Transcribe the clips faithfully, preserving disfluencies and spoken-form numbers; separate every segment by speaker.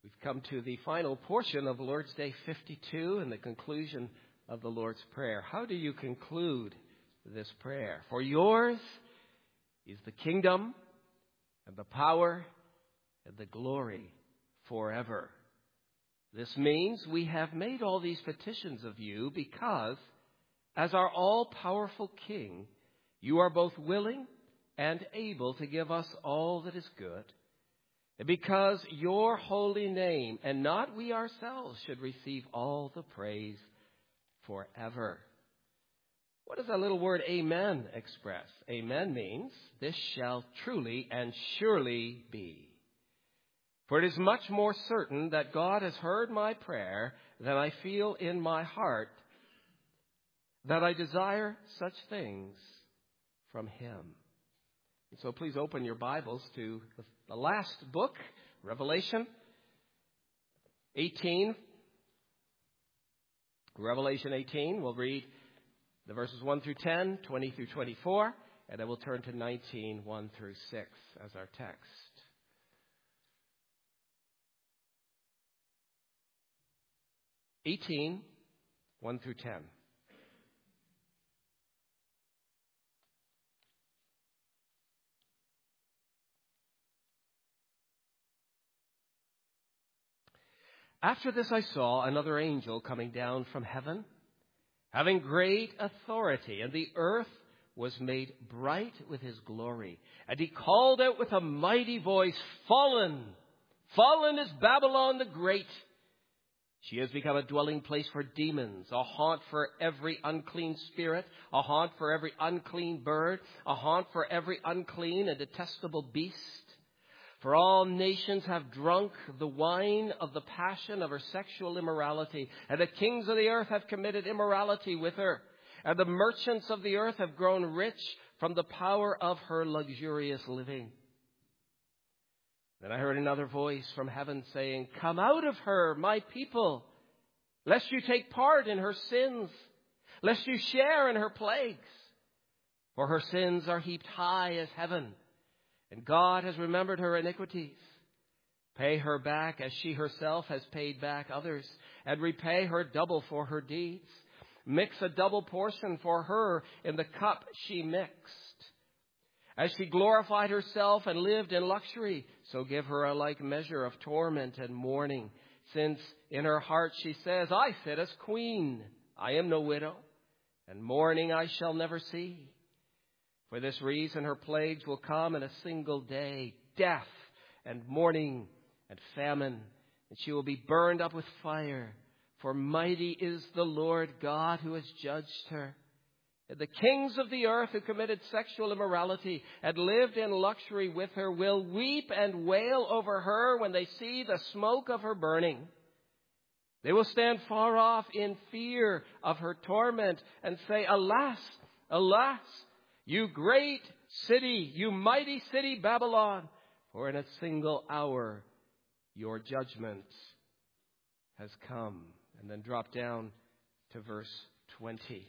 Speaker 1: We've come to the final portion of Lord's Day fifty-two and the conclusion of the Lord's Prayer. How do you conclude this prayer? For yours is the kingdom and the power and the glory forever. This means we have made all these petitions of you because, as our all-powerful King, you are both willing and able to give us all that is good. Because your holy name, and not we ourselves, should receive all the praise forever. What does that little word amen express? Amen means this shall truly and surely be. For it is much more certain that God has heard my prayer than I feel in my heart that I desire such things from him. And so please open your Bibles to the last book, Revelation eighteen. Revelation eighteen, we'll read the verses one through ten, twenty through twenty-four, and then we'll turn to nineteen, one through six as our text. eighteen, one through ten. After this I saw another angel coming down from heaven, having great authority, and the earth was made bright with his glory. And he called out with a mighty voice, "Fallen! Fallen is Babylon the Great! She has become a dwelling place for demons, a haunt for every unclean spirit, a haunt for every unclean bird, a haunt for every unclean and detestable beast. For all nations have drunk the wine of the passion of her sexual immorality, and the kings of the earth have committed immorality with her, and the merchants of the earth have grown rich from the power of her luxurious living." Then I heard another voice from heaven saying, "Come out of her, my people, lest you take part in her sins, lest you share in her plagues. For her sins are heaped high as heaven, and God has remembered her iniquities. Pay her back as she herself has paid back others, and repay her double for her deeds. Mix a double portion for her in the cup she mixed. As she glorified herself and lived in luxury, so give her a like measure of torment and mourning, since in her heart she says, 'I sit as queen, I am no widow, and mourning I shall never see.' For this reason her plagues will come in a single day, death and mourning and famine, and she will be burned up with fire. For mighty is the Lord God who has judged her. And the kings of the earth who committed sexual immorality and lived in luxury with her will weep and wail over her when they see the smoke of her burning. They will stand far off in fear of her torment and say, 'Alas, alas, you great city, you mighty city Babylon, for in a single hour your judgment has come.'" And then drop down to verse twenty.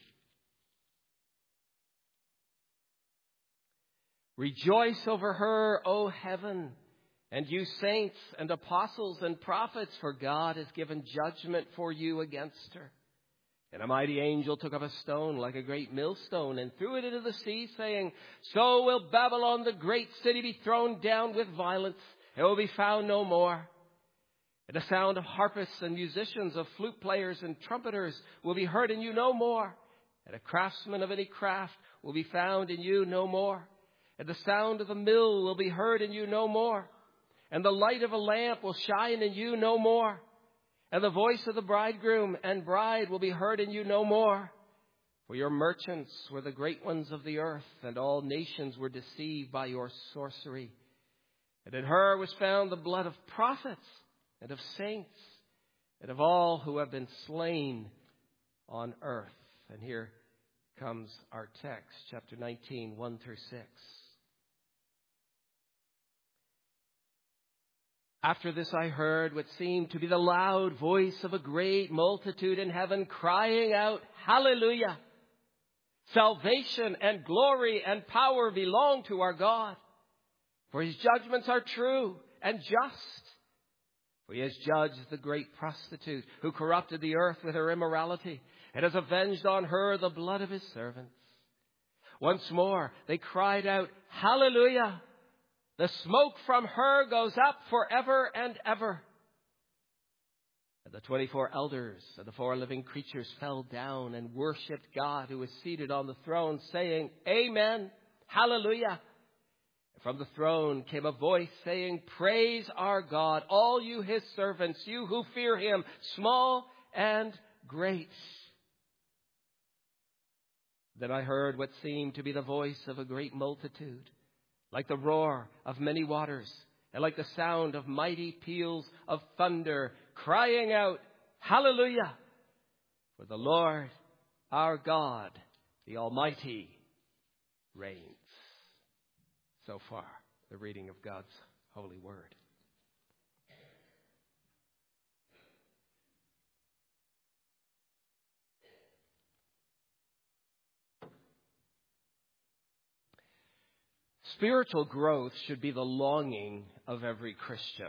Speaker 1: "Rejoice over her, O heaven, and you saints and apostles and prophets, for God has given judgment for you against her. And a mighty angel took up a stone like a great millstone and threw it into the sea, saying, 'So will Babylon the great city be thrown down with violence, and will be found no more. And the sound of harpists and musicians, of flute players and trumpeters will be heard in you no more. And a craftsman of any craft will be found in you no more. And the sound of the mill will be heard in you no more. And the light of a lamp will shine in you no more. And the voice of the bridegroom and bride will be heard in you no more. For your merchants were the great ones of the earth, and all nations were deceived by your sorcery. And in her was found the blood of prophets and of saints and of all who have been slain on earth." And here comes our text, chapter nineteen, one through six. "After this I heard what seemed to be the loud voice of a great multitude in heaven crying out, 'Hallelujah! Salvation and glory and power belong to our God, for his judgments are true and just. For He has judged the great prostitute who corrupted the earth with her immorality and has avenged on her the blood of his servants. Once more they cried out, Hallelujah! The smoke from her goes up forever and ever. And the twenty-four elders and the four living creatures fell down and worshipped God who is seated on the throne, saying, Amen, Hallelujah. From the throne came a voice saying, Praise our God, all you his servants, you who fear him, small and great. Then I heard what seemed to be the voice of a great multitude, like the roar of many waters, and like the sound of mighty peals of thunder, crying out, Hallelujah! For the Lord our God, the Almighty, reigns. So far, the reading of God's holy word. Spiritual growth should be the longing of every Christian.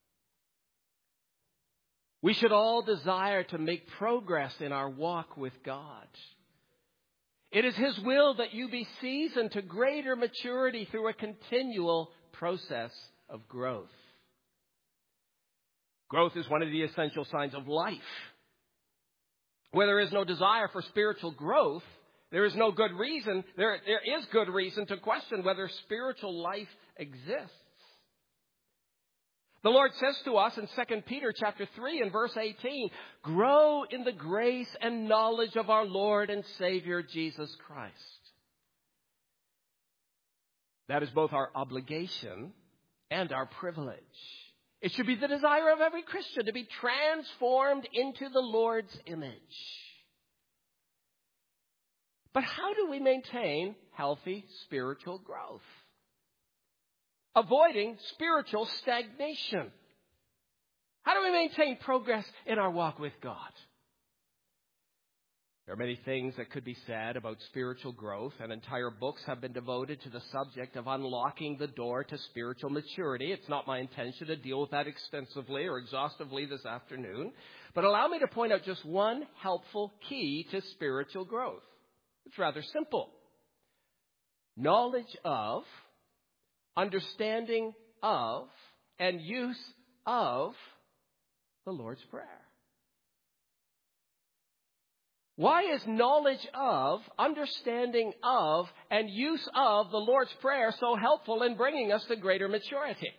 Speaker 1: We should all desire to make progress in our walk with God. It is his will that you be seasoned to greater maturity through a continual process of growth. Growth is one of the essential signs of life. Where there is no desire for spiritual growth, there is no good reason, there, there is good reason to question whether spiritual life exists. The Lord says to us in Second Peter chapter three and verse eighteen, grow in the grace and knowledge of our Lord and Savior Jesus Christ. That is both our obligation and our privilege. It should be the desire of every Christian to be transformed into the Lord's image. But how do we maintain healthy spiritual growth? Avoiding spiritual stagnation. How do we maintain progress in our walk with God? There are many things that could be said about spiritual growth, and entire books have been devoted to the subject of unlocking the door to spiritual maturity. It's not my intention to deal with that extensively or exhaustively this afternoon, but allow me to point out just one helpful key to spiritual growth. It's rather simple. Knowledge of, understanding of, and use of the Lord's Prayer. Why is knowledge of, understanding of, and use of the Lord's Prayer so helpful in bringing us to greater maturity?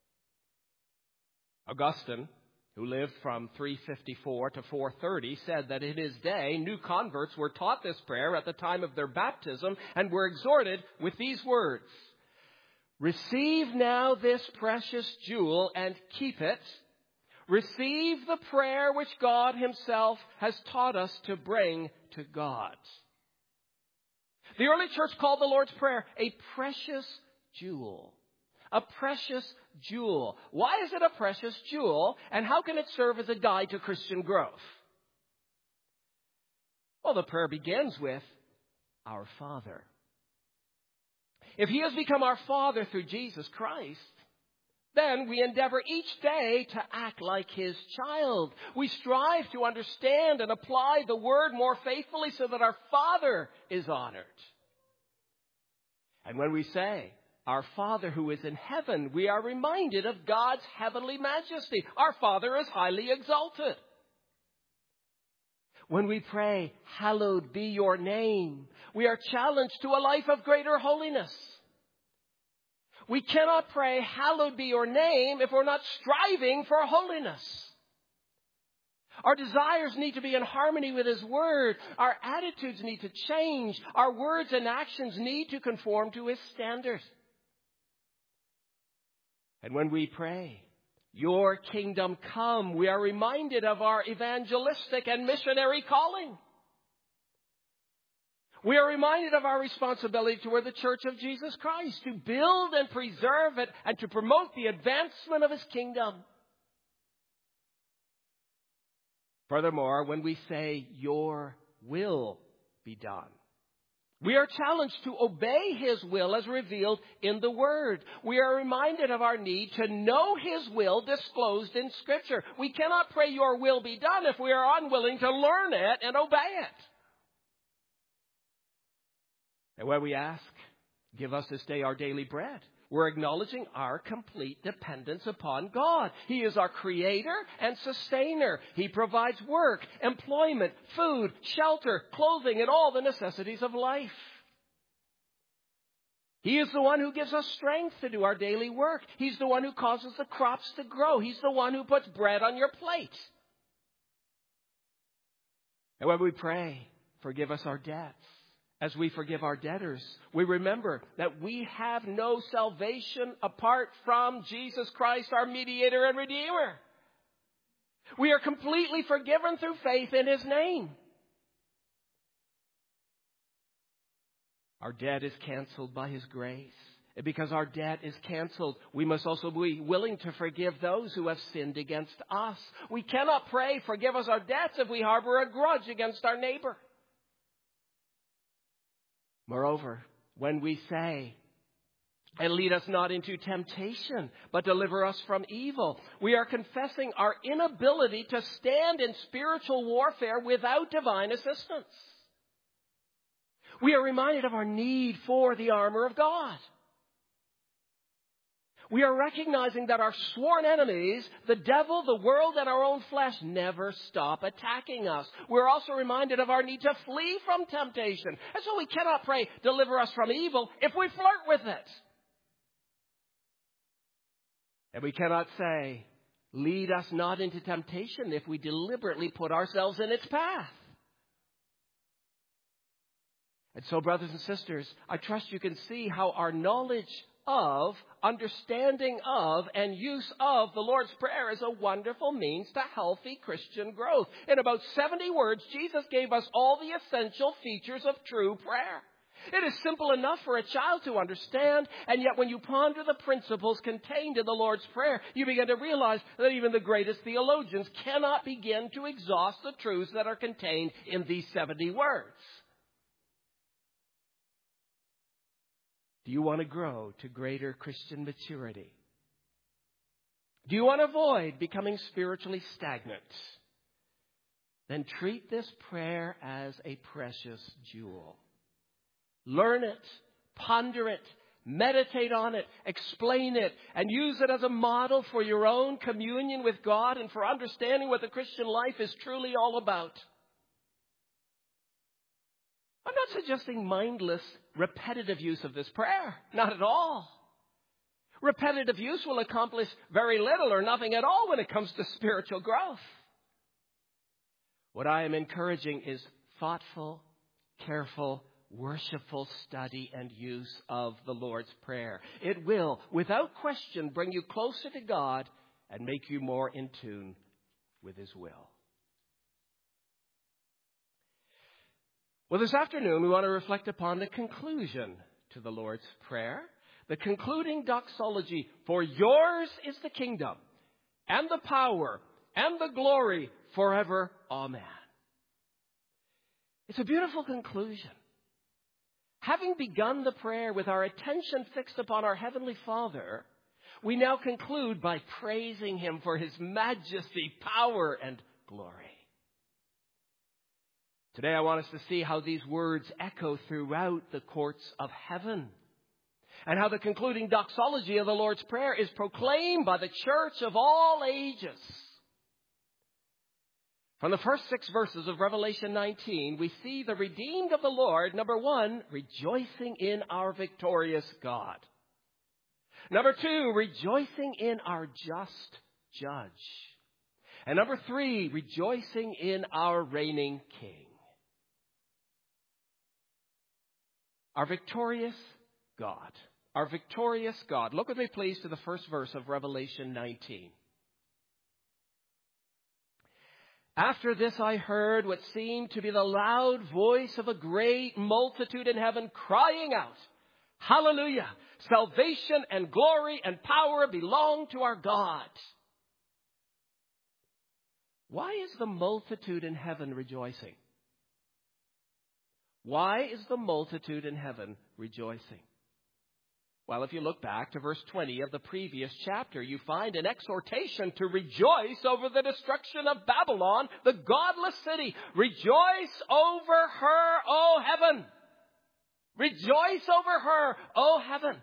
Speaker 1: Augustine, who lived from three fifty-four to four thirty, said that in his day, new converts were taught this prayer at the time of their baptism and were exhorted with these words: receive now this precious jewel and keep it. Receive the prayer which God himself has taught us to bring to God. The early church called the Lord's Prayer a precious jewel. A precious jewel. Why is it a precious jewel, and how can it serve as a guide to Christian growth? Well, the prayer begins with, Our Father. If he has become our Father through Jesus Christ, then we endeavor each day to act like his child. We strive to understand and apply the word more faithfully so that our Father is honored. And when we say, Our Father who is in heaven, we are reminded of God's heavenly majesty. Our Father is highly exalted. When we pray, Hallowed be your name, we are challenged to a life of greater holiness. We cannot pray, Hallowed be your name, if we're not striving for holiness. Our desires need to be in harmony with his word. Our attitudes need to change. Our words and actions need to conform to his standard. And when we pray, Your kingdom come, we are reminded of our evangelistic and missionary calling. We are reminded of our responsibility toward the Church of Jesus Christ to build and preserve it and to promote the advancement of his kingdom. Furthermore, when we say, Your will be done, We are challenged to obey His will as revealed in the Word. We are reminded of our need to know His will disclosed in Scripture. We cannot pray, "Your will be done," if we are unwilling to learn it and obey it. And when we ask, "Give us this day our daily bread," we're acknowledging our complete dependence upon God. He is our creator and sustainer. He provides work, employment, food, shelter, clothing, and all the necessities of life. He is the one who gives us strength to do our daily work. He's the one who causes the crops to grow. He's the one who puts bread on your plate. And when we pray, "Forgive us our debts," as we forgive our debtors, we remember that we have no salvation apart from Jesus Christ, our mediator and redeemer. We are completely forgiven through faith in His name. Our debt is canceled by His grace. And because our debt is canceled, we must also be willing to forgive those who have sinned against us. We cannot pray, "Forgive us our debts," if we harbor a grudge against our neighbor. Moreover, when we say, "And lead us not into temptation, but deliver us from evil," we are confessing our inability to stand in spiritual warfare without divine assistance. We are reminded of our need for the armor of God. We are recognizing that our sworn enemies, the devil, the world, and our own flesh, never stop attacking us. We're also reminded of our need to flee from temptation. And so we cannot pray, "Deliver us from evil," if we flirt with it. And we cannot say, "Lead us not into temptation," if we deliberately put ourselves in its path. And so, brothers and sisters, I trust you can see how our knowledge of, understanding of, and use of the Lord's Prayer is a wonderful means to healthy Christian growth. In about seventy words, Jesus gave us all the essential features of true prayer. It is simple enough for a child to understand, and yet when you ponder the principles contained in the Lord's Prayer, you begin to realize that even the greatest theologians cannot begin to exhaust the truths that are contained in these seventy words. Do you want to grow to greater Christian maturity? Do you want to avoid becoming spiritually stagnant? Then treat this prayer as a precious jewel. Learn it, ponder it, meditate on it, explain it, and use it as a model for your own communion with God and for understanding what the Christian life is truly all about. I'm not suggesting mindless, repetitive use of this prayer. Not at all. Repetitive use will accomplish very little or nothing at all when it comes to spiritual growth. What I am encouraging is thoughtful, careful, worshipful study and use of the Lord's Prayer. It will, without question, bring you closer to God and make you more in tune with His will. Well, this afternoon, we want to reflect upon the conclusion to the Lord's Prayer, the concluding doxology, "For yours is the kingdom, and the power, and the glory, forever. Amen." It's a beautiful conclusion. Having begun the prayer with our attention fixed upon our Heavenly Father, we now conclude by praising Him for His majesty, power, and glory. Today I want us to see how these words echo throughout the courts of heaven, and how the concluding doxology of the Lord's Prayer is proclaimed by the church of all ages. From the first six verses of Revelation nineteen, we see the redeemed of the Lord, number one, rejoicing in our victorious God. Number two, rejoicing in our just judge. And number three, rejoicing in our reigning King. Our victorious God. Our victorious God. Look with me, please, to the first verse of Revelation nineteen. "After this I heard what seemed to be the loud voice of a great multitude in heaven crying out, 'Hallelujah! Salvation and glory and power belong to our God.'" Why is the multitude in heaven rejoicing? Why is the multitude in heaven rejoicing? Well, if you look back to verse twenty of the previous chapter, you find an exhortation to rejoice over the destruction of Babylon, the godless city. Rejoice over her, O heaven! Rejoice over her, O heaven!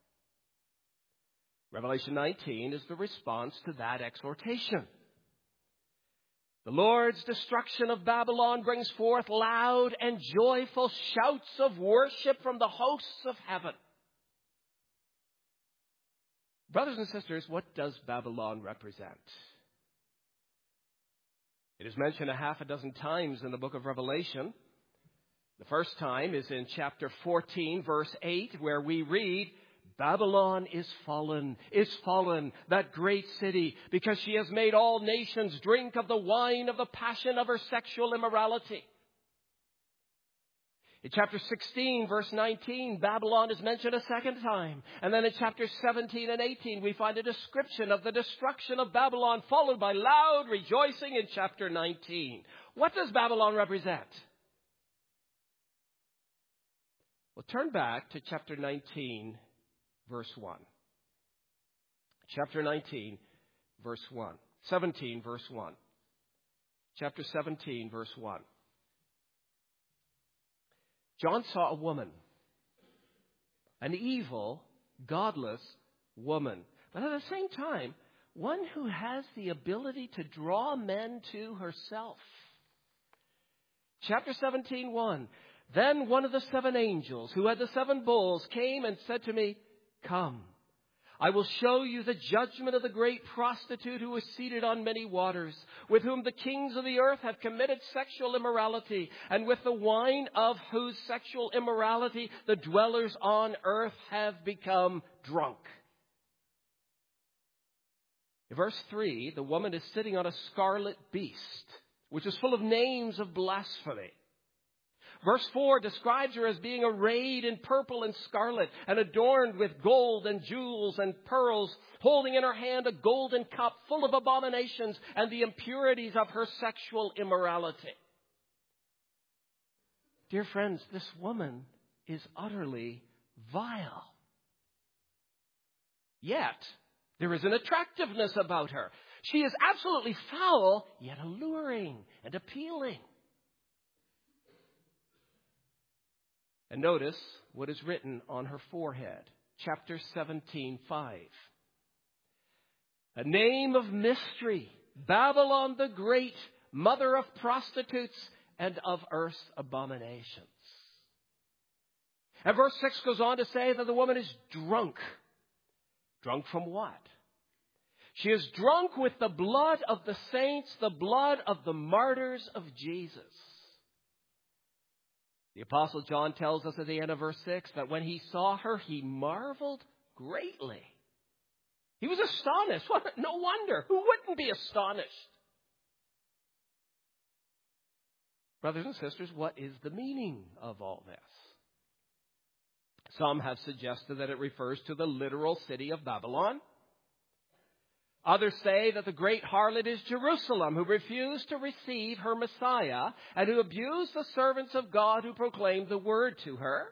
Speaker 1: Revelation nineteen is the response to that exhortation. The Lord's destruction of Babylon brings forth loud and joyful shouts of worship from the hosts of heaven. Brothers and sisters, what does Babylon represent? It is mentioned a half a dozen times in the book of Revelation. The first time is in chapter fourteen, verse eight, where we read, Babylon is fallen, is fallen, that great city, because she has made all nations drink of the wine of the passion of her sexual immorality. In chapter sixteen, verse nineteen, Babylon is mentioned a second time. And then in chapter seventeen and eighteen, we find a description of the destruction of Babylon, followed by loud rejoicing in chapter nineteen. What does Babylon represent? Well, turn back to chapter nineteen, verse one. Chapter nineteen, verse one. seventeen, verse one. Chapter seventeen, verse one. John saw a woman, an evil, godless woman, but at the same time, one who has the ability to draw men to herself. Chapter seventeen, one. Then one of the seven angels who had the seven bowls came and said to me, Come, I will show you the judgment of the great prostitute who is seated on many waters, with whom the kings of the earth have committed sexual immorality, and with the wine of whose sexual immorality the dwellers on earth have become drunk. In verse three, the woman is sitting on a scarlet beast, which is full of names of blasphemy. Verse four describes her as being arrayed in purple and scarlet and adorned with gold and jewels and pearls, holding in her hand a golden cup full of abominations and the impurities of her sexual immorality. Dear friends, this woman is utterly vile. Yet, there is an attractiveness about her. She is absolutely foul, yet alluring and appealing. And notice what is written on her forehead. Chapter seventeen, five. A name of mystery, Babylon the Great, mother of prostitutes and of earth's abominations. And verse six goes on to say that the woman is drunk. Drunk from what? She is drunk with the blood of the saints, the blood of the martyrs of Jesus. The Apostle John tells us at the end of verse six that when he saw her, he marveled greatly. He was astonished. No wonder. Who wouldn't be astonished? Brothers and sisters, what is the meaning of all this? Some have suggested that it refers to the literal city of Babylon. Others say that the great harlot is Jerusalem, who refused to receive her Messiah and who abused the servants of God who proclaimed the word to her.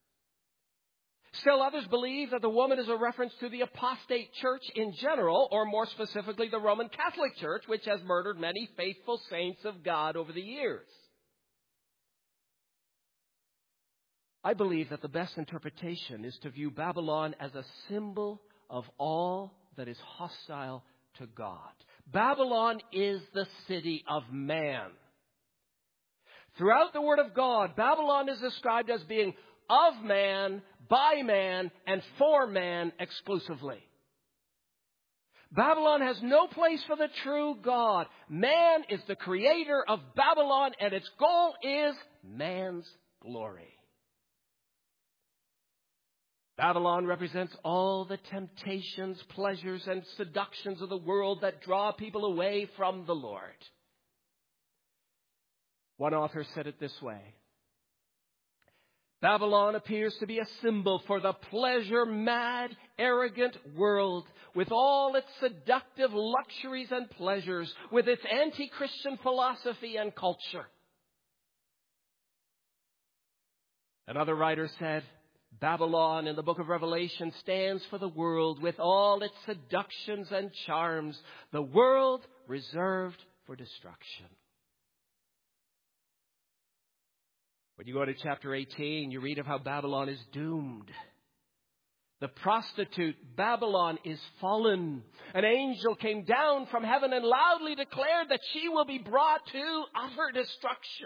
Speaker 1: Still others believe that the woman is a reference to the apostate church in general, or more specifically the Roman Catholic Church, which has murdered many faithful saints of God over the years. I believe that the best interpretation is to view Babylon as a symbol of all that is hostile to God. Babylon is the city of man. Throughout the Word of God, Babylon is described as being of man, by man, and for man exclusively. Babylon has no place for the true God. Man is the creator of Babylon, and its goal is man's glory. Babylon represents all the temptations, pleasures, and seductions of the world that draw people away from the Lord. One author said it this way: Babylon appears to be a symbol for the pleasure-mad, arrogant world, with all its seductive luxuries and pleasures, with its anti-Christian philosophy and culture. Another writer said, Babylon in the book of Revelation stands for the world with all its seductions and charms, the world reserved for destruction. When you go to chapter eighteen, you read of how Babylon is doomed. The prostitute, Babylon, is fallen. An angel came down from heaven and loudly declared that she will be brought to utter destruction.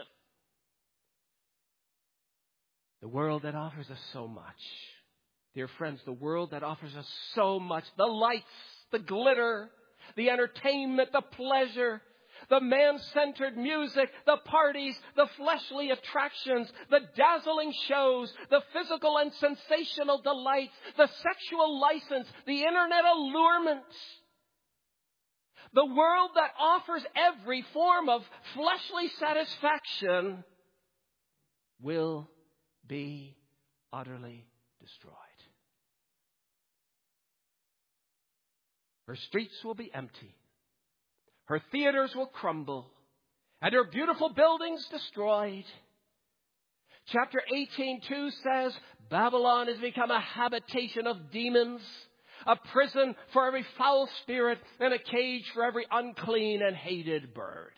Speaker 1: The world that offers us so much. Dear friends, the world that offers us so much. The lights, the glitter, the entertainment, the pleasure, the man-centered music, the parties, the fleshly attractions, the dazzling shows, the physical and sensational delights, the sexual license, the internet allurements. The world that offers every form of fleshly satisfaction will be utterly destroyed. Her streets will be empty. Her theaters will crumble, and her beautiful buildings destroyed. Chapter eighteen two says, Babylon has become a habitation of demons, a prison for every foul spirit, and a cage for every unclean and hated bird.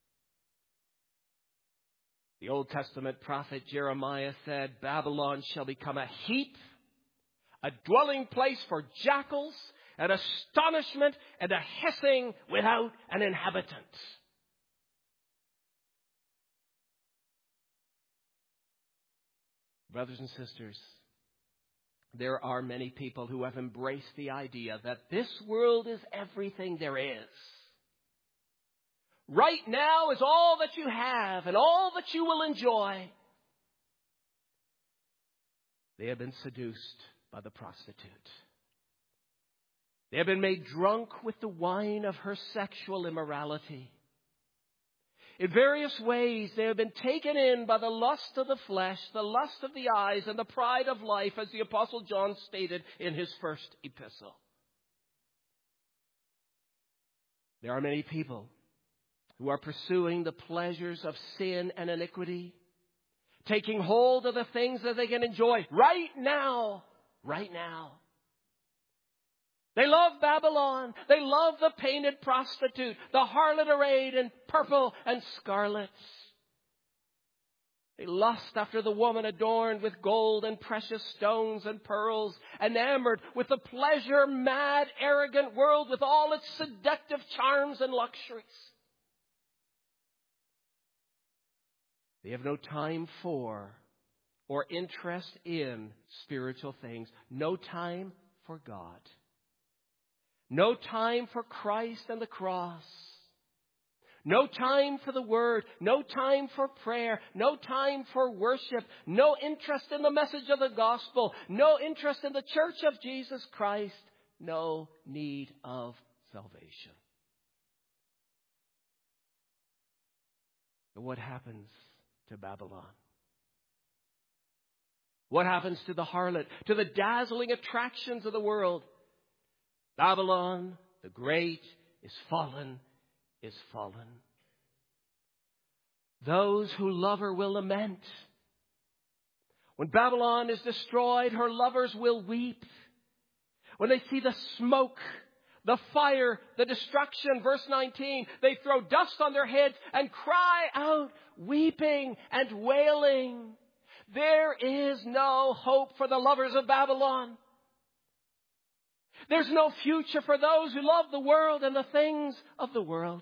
Speaker 1: The Old Testament prophet Jeremiah said, Babylon shall become a heap, a dwelling place for jackals, an astonishment and a hissing without an inhabitant. Brothers and sisters, there are many people who have embraced the idea that this world is everything there is. Right now is all that you have and all that you will enjoy. They have been seduced by the prostitute. They have been made drunk with the wine of her sexual immorality. In various ways, they have been taken in by the lust of the flesh, the lust of the eyes, and the pride of life, as the Apostle John stated in his first epistle. There are many people who are pursuing the pleasures of sin and iniquity, taking hold of the things that they can enjoy right now, right now. They love Babylon. They love the painted prostitute, the harlot arrayed in purple and scarlet. They lust after the woman adorned with gold and precious stones and pearls, enamored with the pleasure-mad, arrogant world with all its seductive charms and luxuries. They have no time for or interest in spiritual things. No time for God. No time for Christ and the cross. No time for the Word. No time for prayer. No time for worship. No interest in the message of the gospel. No interest in the church of Jesus Christ. No need of salvation. But what happens to Babylon? What happens to the harlot, to the dazzling attractions of the world? Babylon, the great, is fallen, is fallen. Those who love her will lament. When Babylon is destroyed, her lovers will weep. When they see the smoke, the fire, the destruction, verse nineteen, they throw dust on their heads and cry out, weeping and wailing. There is no hope for the lovers of Babylon. There's no future for those who love the world and the things of the world.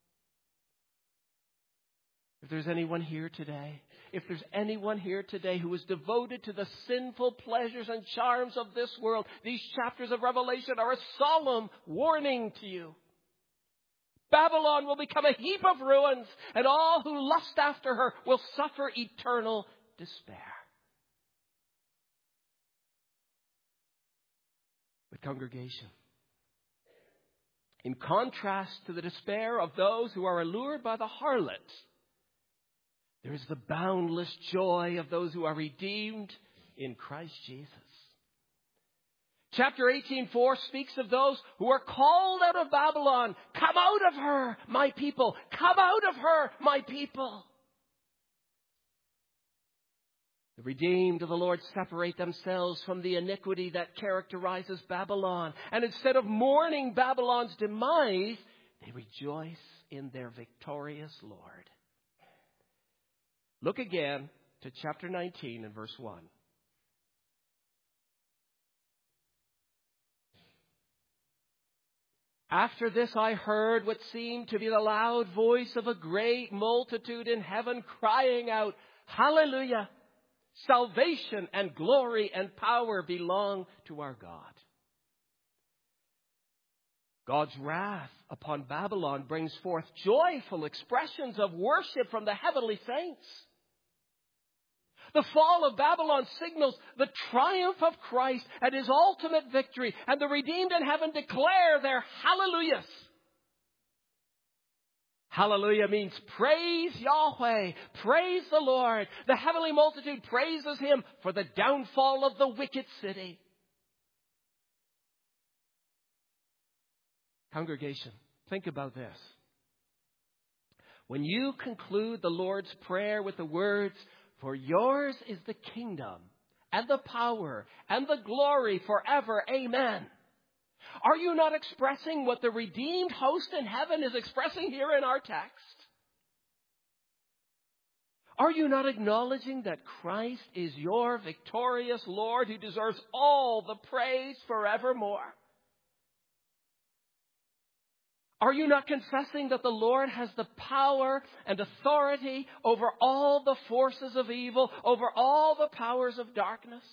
Speaker 1: If there's anyone here today, if there's anyone here today who is devoted to the sinful pleasures and charms of this world, these chapters of Revelation are a solemn warning to you. Babylon will become a heap of ruins, and all who lust after her will suffer eternal despair. But congregation, in contrast to the despair of those who are allured by the harlot, there is the boundless joy of those who are redeemed in Christ Jesus. Chapter eighteen four speaks of those who are called out of Babylon. Come out of her, my people. Come out of her, my people. The redeemed of the Lord separate themselves from the iniquity that characterizes Babylon. And instead of mourning Babylon's demise, they rejoice in their victorious Lord. Look again to chapter nineteen and verse one. After this I heard what seemed to be the loud voice of a great multitude in heaven crying out, Hallelujah! Salvation and glory and power belong to our God. God's wrath upon Babylon brings forth joyful expressions of worship from the heavenly saints. The fall of Babylon signals the triumph of Christ and His ultimate victory, and the redeemed in heaven declare their hallelujahs. Hallelujah means praise Yahweh, praise the Lord. The heavenly multitude praises Him for the downfall of the wicked city. Congregation, think about this. When you conclude the Lord's Prayer with the words, For yours is the kingdom and the power and the glory forever, amen. Are you not expressing what the redeemed host in heaven is expressing here in our text? Are you not acknowledging that Christ is your victorious Lord who deserves all the praise forevermore? Are you not confessing that the Lord has the power and authority over all the forces of evil, over all the powers of darkness?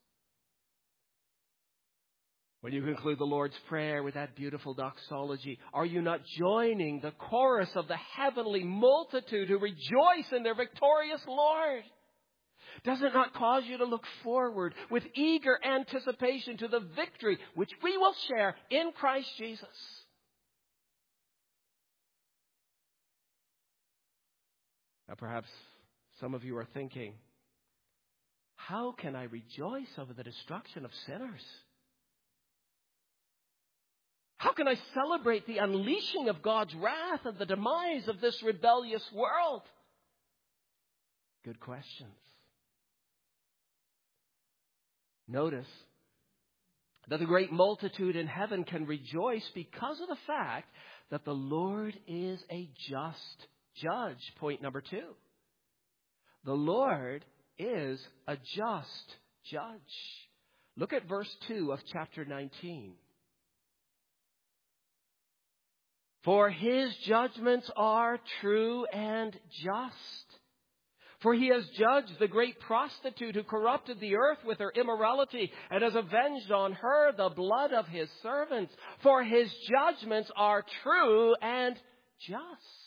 Speaker 1: When you conclude the Lord's Prayer with that beautiful doxology, are you not joining the chorus of the heavenly multitude who rejoice in their victorious Lord? Does it not cause you to look forward with eager anticipation to the victory which we will share in Christ Jesus? Now, perhaps some of you are thinking, how can I rejoice over the destruction of sinners? How can I celebrate the unleashing of God's wrath and the demise of this rebellious world? Good questions. Notice that the great multitude in heaven can rejoice because of the fact that the Lord is a just judge. Point number two. The Lord is a just judge. Look at verse two of chapter nineteen. For His judgments are true and just. For He has judged the great prostitute who corrupted the earth with her immorality and has avenged on her the blood of His servants. For His judgments are true and just.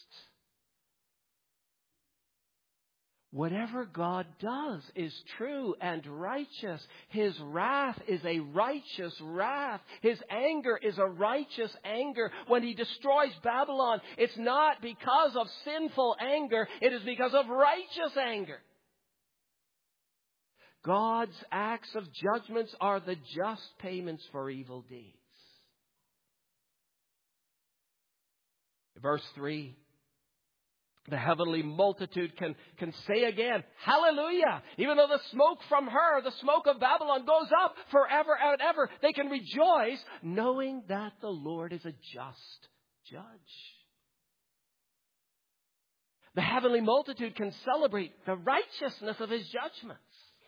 Speaker 1: Whatever God does is true and righteous. His wrath is a righteous wrath. His anger is a righteous anger. When He destroys Babylon, it's not because of sinful anger. It is because of righteous anger. God's acts of judgments are the just payments for evil deeds. Verse three. The heavenly multitude can, can say again, Hallelujah! Even though the smoke from her, the smoke of Babylon goes up forever and ever, they can rejoice knowing that the Lord is a just judge. The heavenly multitude can celebrate the righteousness of His judgments.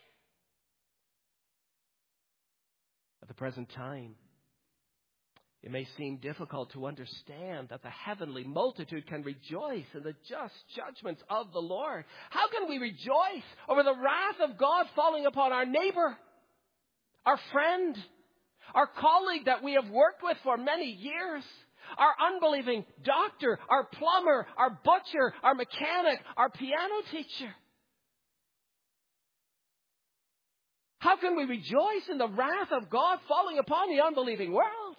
Speaker 1: At the present time, it may seem difficult to understand that the heavenly multitude can rejoice in the just judgments of the Lord. How can we rejoice over the wrath of God falling upon our neighbor, our friend, our colleague that we have worked with for many years, our unbelieving doctor, our plumber, our butcher, our mechanic, our piano teacher? How can we rejoice in the wrath of God falling upon the unbelieving world?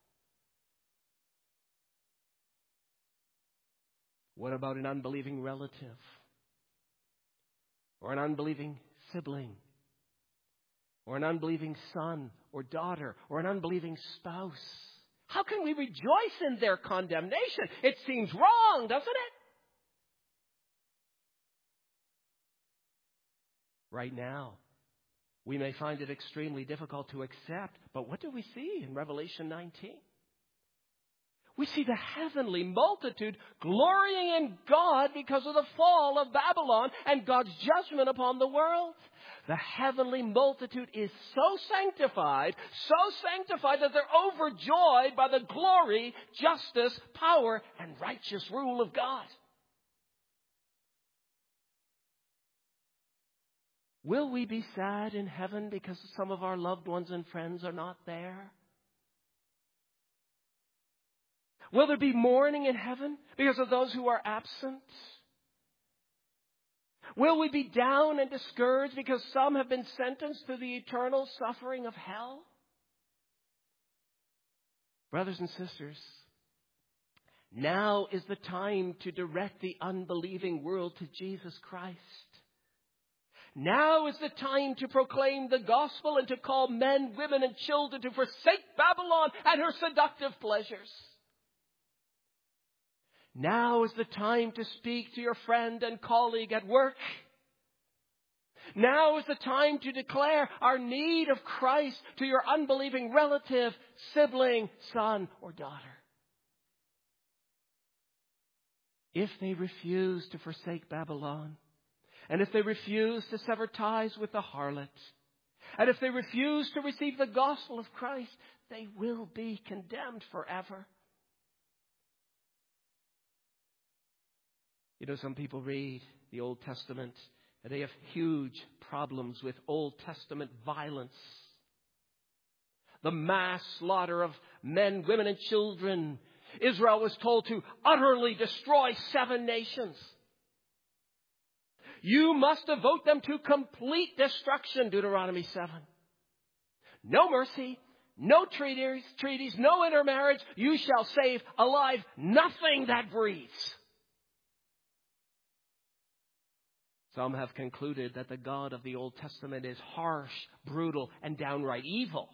Speaker 1: What about an unbelieving relative? Or an unbelieving sibling? Or an unbelieving son or daughter? Or an unbelieving spouse? How can we rejoice in their condemnation? It seems wrong, doesn't it? right now. We may find it extremely difficult to accept, but what do we see in Revelation nineteen? We see the heavenly multitude glorying in God because of the fall of Babylon and God's judgment upon the world. The heavenly multitude is so sanctified, so sanctified that they're overjoyed by the glory, justice, power, and righteous rule of God. Will we be sad in heaven because some of our loved ones and friends are not there? Will there be mourning in heaven because of those who are absent? Will we be down and discouraged because some have been sentenced to the eternal suffering of hell? Brothers and sisters, now is the time to direct the unbelieving world to Jesus Christ. Now is the time to proclaim the gospel and to call men, women, and children to forsake Babylon and her seductive pleasures. Now is the time to speak to your friend and colleague at work. Now is the time to declare our need of Christ to your unbelieving relative, sibling, son, or daughter. If they refuse to forsake Babylon, and if they refuse to sever ties with the harlot, and if they refuse to receive the gospel of Christ, they will be condemned forever. You know, some people read the Old Testament and they have huge problems with Old Testament violence. The mass slaughter of men, women, and children. Israel was told to utterly destroy seven nations. You must devote them to complete destruction, Deuteronomy seven. No mercy, no treaties, treaties, no intermarriage. You shall save alive nothing that breathes. Some have concluded that the God of the Old Testament is harsh, brutal, and downright evil.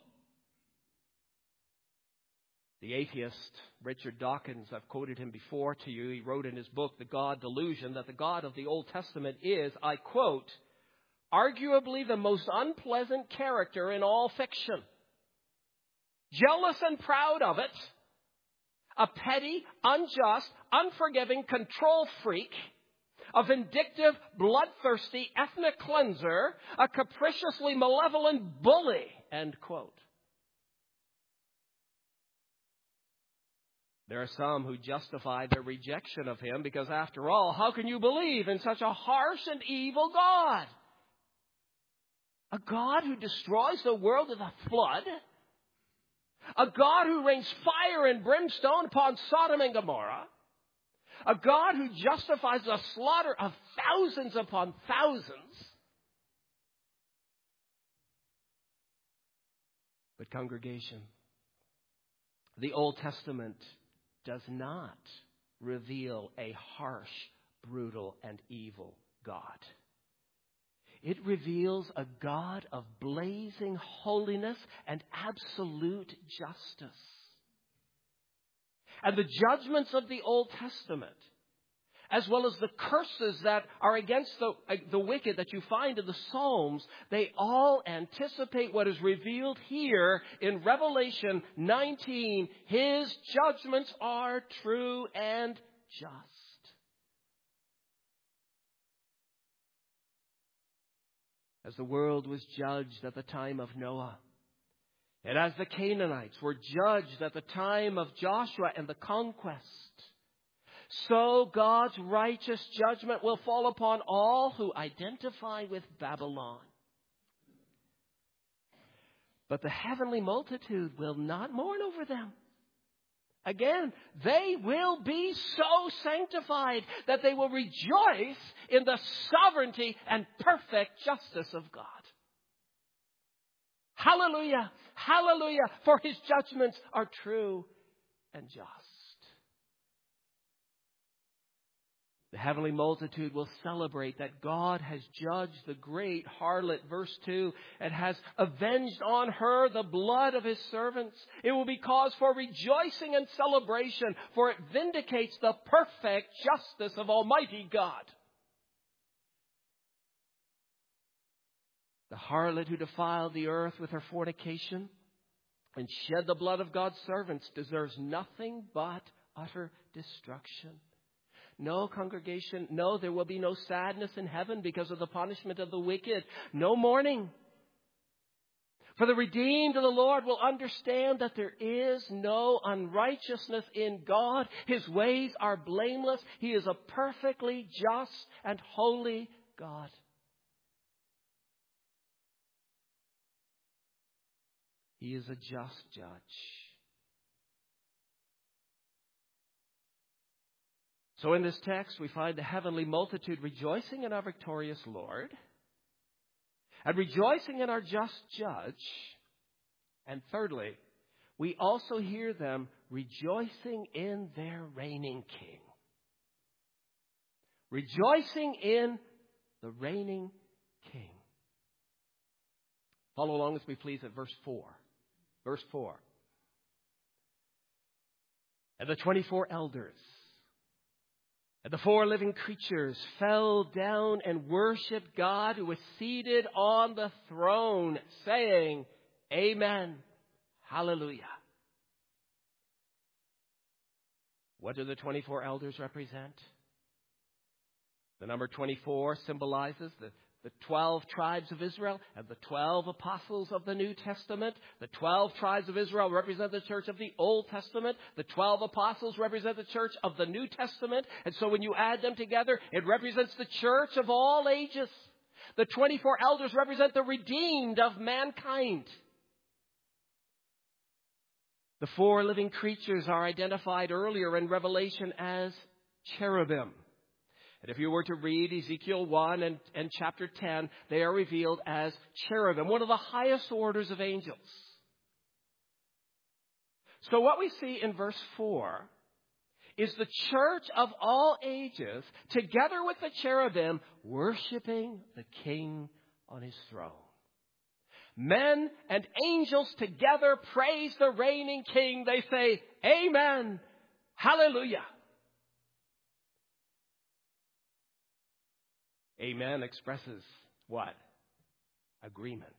Speaker 1: The atheist, Richard Dawkins, I've quoted him before to you. He wrote in his book, The God Delusion, that the God of the Old Testament is, I quote, arguably the most unpleasant character in all fiction. Jealous and proud of it. A petty, unjust, unforgiving control freak. A vindictive, bloodthirsty ethnic cleanser. A capriciously malevolent bully. End quote. There are some who justify their rejection of him because, after all, how can you believe in such a harsh and evil God? A God who destroys the world with a flood? A God who rains fire and brimstone upon Sodom and Gomorrah? A God who justifies the slaughter of thousands upon thousands? But, congregation, the Old Testament does not reveal a harsh, brutal, and evil God. It reveals a God of blazing holiness and absolute justice. And the judgments of the Old Testament, as well as the curses that are against the, uh, the wicked that you find in the Psalms, they all anticipate what is revealed here in Revelation nineteen. His judgments are true and just. As the world was judged at the time of Noah, and as the Canaanites were judged at the time of Joshua and the conquest, so God's righteous judgment will fall upon all who identify with Babylon. But the heavenly multitude will not mourn over them. Again, they will be so sanctified that they will rejoice in the sovereignty and perfect justice of God. Hallelujah! Hallelujah! For his judgments are true and just. The heavenly multitude will celebrate that God has judged the great harlot, verse two, and has avenged on her the blood of his servants. It will be cause for rejoicing and celebration, for it vindicates the perfect justice of Almighty God. The harlot who defiled the earth with her fornication and shed the blood of God's servants deserves nothing but utter destruction. No, congregation, no, there will be no sadness in heaven because of the punishment of the wicked. No mourning. For the redeemed of the Lord will understand that there is no unrighteousness in God. His ways are blameless. He is a perfectly just and holy God. He is a just judge. So in this text, we find the heavenly multitude rejoicing in our victorious Lord and rejoicing in our just judge. And thirdly, we also hear them rejoicing in their reigning king. Rejoicing in the reigning king. Follow along with me, please, at verse four. Verse four. And the twenty-four elders and the four living creatures fell down and worshipped God who was seated on the throne, saying, Amen. Hallelujah. What do the twenty-four elders represent? The number twenty-four symbolizes the The twelve tribes of Israel and the twelve apostles of the New Testament. The twelve tribes of Israel represent the church of the Old Testament. The twelve apostles represent the church of the New Testament. And so when you add them together, it represents the church of all ages. The twenty-four elders represent the redeemed of mankind. The four living creatures are identified earlier in Revelation as cherubim. And if you were to read Ezekiel one and, and chapter ten, they are revealed as cherubim, one of the highest orders of angels. So what we see in verse four is the church of all ages, together with the cherubim, worshiping the King on his throne. Men and angels together praise the reigning King. They say, Amen. Hallelujah. Amen expresses what? Agreement.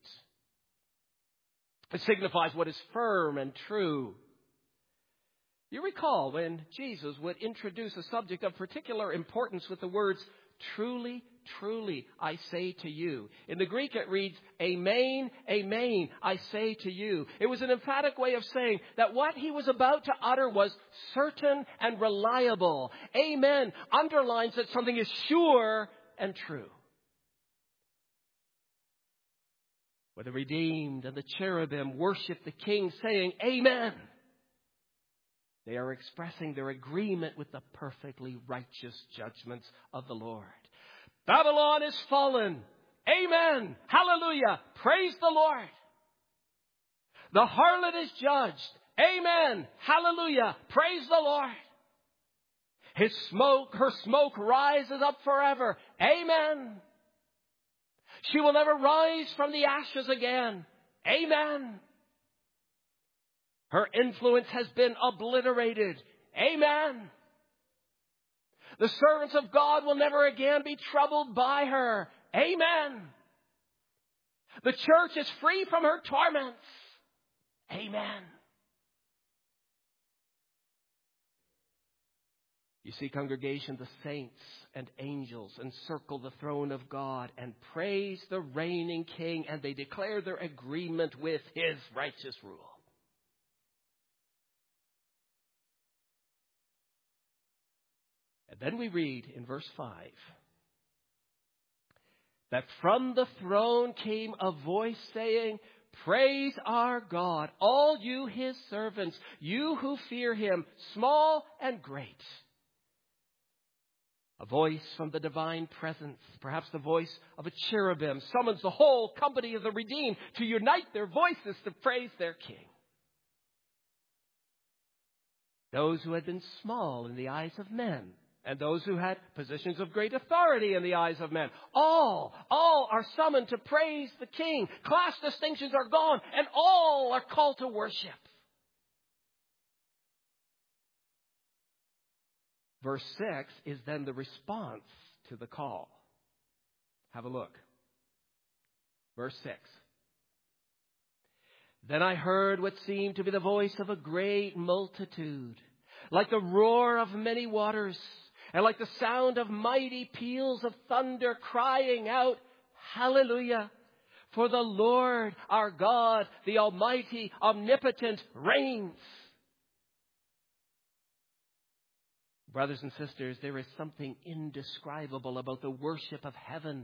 Speaker 1: It signifies what is firm and true. You recall when Jesus would introduce a subject of particular importance with the words, truly, truly, I say to you. In the Greek it reads, Amen, amen, I say to you. It was an emphatic way of saying that what he was about to utter was certain and reliable. Amen underlines that something is sure and true. Where the redeemed and the cherubim worship the King saying, Amen. They are expressing their agreement with the perfectly righteous judgments of the Lord. Babylon is fallen. Amen. Hallelujah. Praise the Lord. The harlot is judged. Amen. Hallelujah. Praise the Lord. His smoke, her smoke rises up forever. Amen. She will never rise from the ashes again. Amen. Her influence has been obliterated. Amen. The servants of God will never again be troubled by her. Amen. The church is free from her torments. Amen. You see, congregation, the saints and angels encircle the throne of God and praise the reigning King, and they declare their agreement with his righteous rule. And then we read in verse five that from the throne came a voice saying, Praise our God, all you his servants, you who fear him, small and great. A voice from the divine presence, perhaps the voice of a cherubim, summons the whole company of the redeemed to unite their voices to praise their King. Those who had been small in the eyes of men, and those who had positions of great authority in the eyes of men, all, all are summoned to praise the King. Class distinctions are gone, and all are called to worship. Verse six is then the response to the call. Have a look. Verse six. Then I heard what seemed to be the voice of a great multitude, like the roar of many waters, and like the sound of mighty peals of thunder, crying out, Hallelujah! For the Lord our God, the Almighty, Omnipotent, reigns. Brothers and sisters, there is something indescribable about the worship of heaven.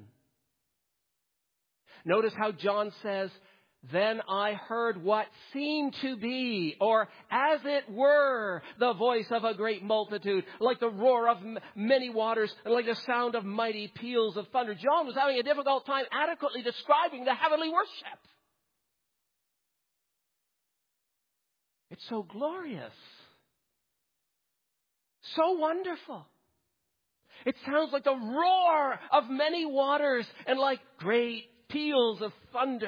Speaker 1: Notice how John says, Then I heard what seemed to be, or as it were, the voice of a great multitude, like the roar of m- many waters, and like the sound of mighty peals of thunder. John was having a difficult time adequately describing the heavenly worship. It's so glorious. So wonderful. It sounds like the roar of many waters and like great peals of thunder.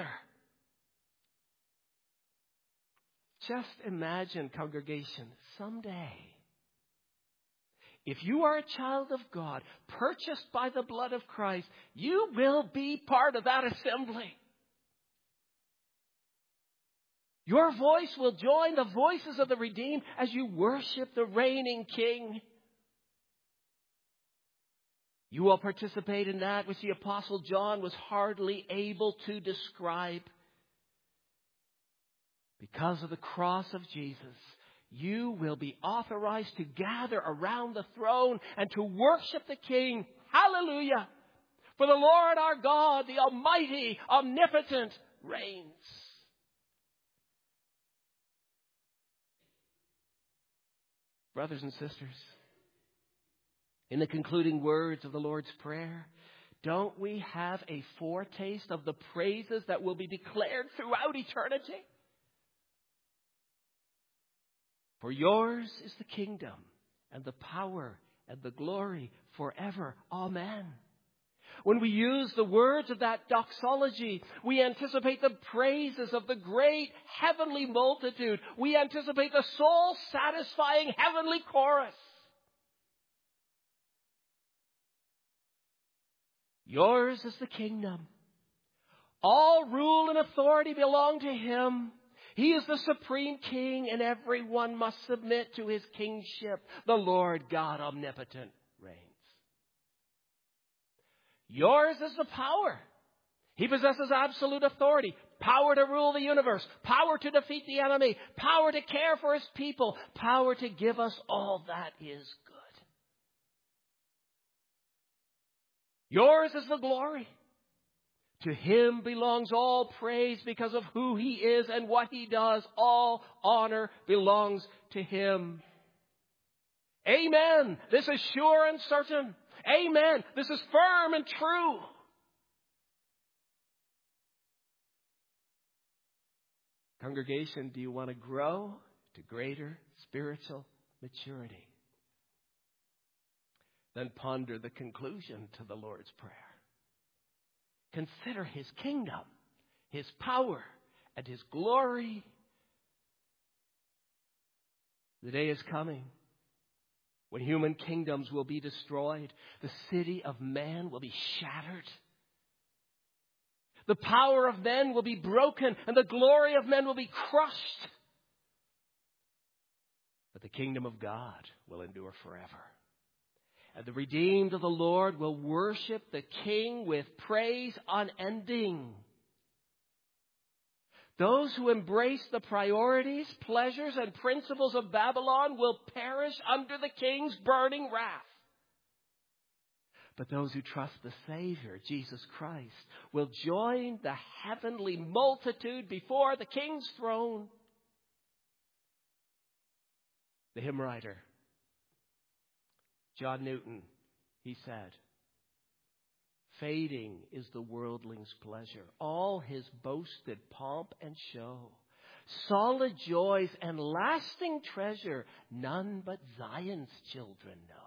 Speaker 1: Just imagine, congregation, someday, if you are a child of God, purchased by the blood of Christ, you will be part of that assembly. Your voice will join the voices of the redeemed as you worship the reigning King. You will participate in that which the Apostle John was hardly able to describe. Because of the cross of Jesus, you will be authorized to gather around the throne and to worship the King. Hallelujah! For the Lord our God, the Almighty, Omnipotent, reigns. Brothers and sisters, in the concluding words of the Lord's Prayer, don't we have a foretaste of the praises that will be declared throughout eternity? For yours is the kingdom and the power and the glory forever. Amen. When we use the words of that doxology, we anticipate the praises of the great heavenly multitude. We anticipate the soul-satisfying heavenly chorus. Yours is the kingdom. All rule and authority belong to Him. He is the supreme King, and everyone must submit to His kingship. The Lord God omnipotent reigns. Yours is the power. He possesses absolute authority, power to rule the universe, power to defeat the enemy, power to care for His people, power to give us all that is good. Yours is the glory. To Him belongs all praise because of who He is and what He does. All honor belongs to Him. Amen. This is sure and certain. Amen. This is firm and true. Congregation, do you want to grow to greater spiritual maturity? Then ponder the conclusion to the Lord's Prayer. Consider His kingdom, His power, and His glory. The day is coming when human kingdoms will be destroyed. The city of man will be shattered. The power of men will be broken, and the glory of men will be crushed. But the kingdom of God will endure forever. And the redeemed of the Lord will worship the King with praise unending. Those who embrace the priorities, pleasures, and principles of Babylon will perish under the King's burning wrath. But those who trust the Savior, Jesus Christ, will join the heavenly multitude before the King's throne. The hymn writer, John Newton, he said, "Fading is the worldling's pleasure, all his boasted pomp and show. Solid joys and lasting treasure, none but Zion's children know."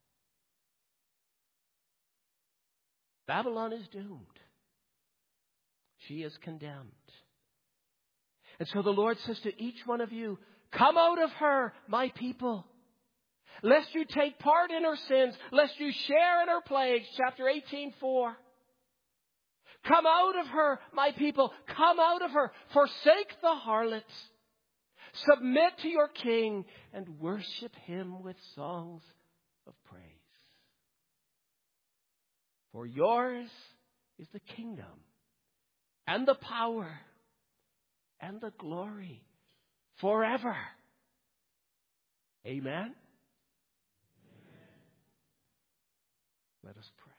Speaker 1: Babylon is doomed. She is condemned. And so the Lord says to each one of you, "Come out of her, my people, lest you take part in her sins, lest you share in her plagues." Chapter eighteen, four. Come out of her, my people. Come out of her. Forsake the harlot. Submit to your king and worship him with songs of praise. For yours is the kingdom and the power and the glory forever. Amen. Let us pray.